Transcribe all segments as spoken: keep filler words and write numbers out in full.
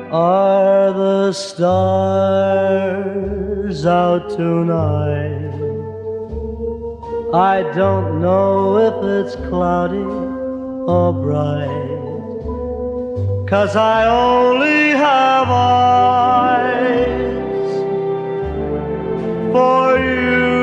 Are the stars out tonight? I don't know if it's cloudy or bright, 'cause I only have eyes for you,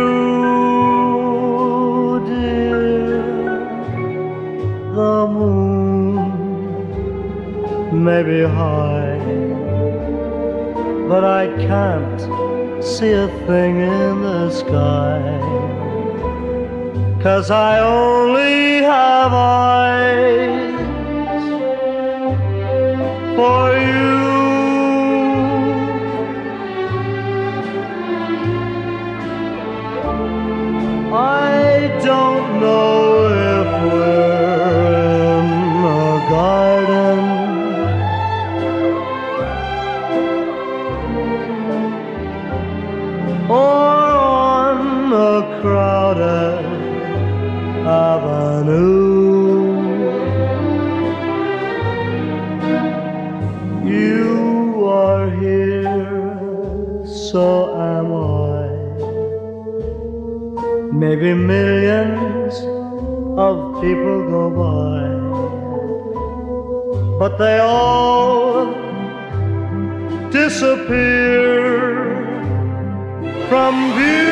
dear. The moon may be high, but I can't see a thing in the sky, 'cause I only have eyes for you. I don't know if we're in a garden or on a crowded avenue. You are here, so am I. Maybe millions of people go by, but they all disappear from view.